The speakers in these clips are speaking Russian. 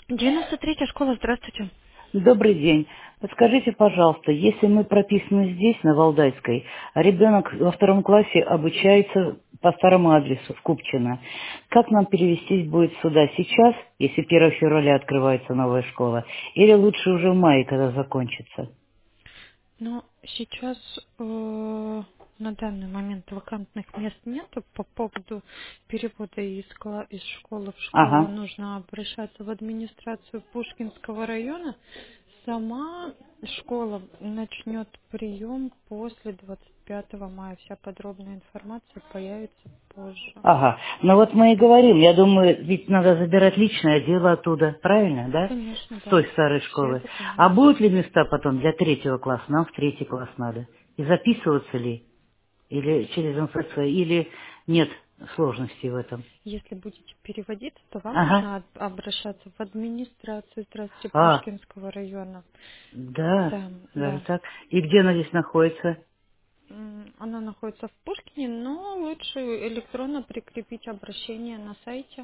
93-я школа, здравствуйте. Добрый день. Подскажите, пожалуйста, если мы прописаны здесь, на Валдайской, а ребенок во втором классе обучается по старому адресу в Купчино, как нам перевестись будет сюда сейчас, если 1 февраля открывается новая школа, или лучше уже в мае, когда закончится? Но сейчас на данный момент вакантных мест нету. По поводу перевода из школы в школу Ага. нужно обращаться в администрацию Пушкинского района. Сама школа начнет прием после 25 мая. Вся подробная информация появится позже. Ага. Ну вот мы и говорим, я думаю, ведь надо забирать личное дело оттуда, правильно, да? Конечно, С да. той старой Все школы. это А понимаю. будут ли места потом для третьего класса? Нам в третий класс надо. И записываться ли? Или через МФЦ, или нет сложностей в этом? Если будете переводить, то вам Ага. нужно обращаться в администрацию Здравствуйте А, Пушкинского района. да, Да, даже да. так. И где она здесь находится? Она находится в Пушкине, но лучше электронно прикрепить обращение на сайте.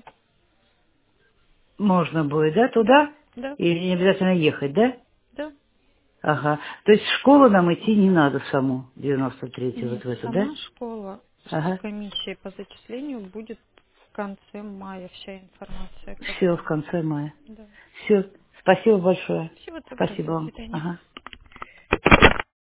Можно будет, да, туда? Да, Или не обязательно ехать, да? да. Ага. То есть в школу нам идти не надо саму, 93-ю Нет, вот в эту, да? сама школа с Ага. комиссией по зачислению будет в конце мая. Вся информация, Все когда. в конце мая. Да. Все. Спасибо большое. Всего доброго, Спасибо до вам. свидания. Ага.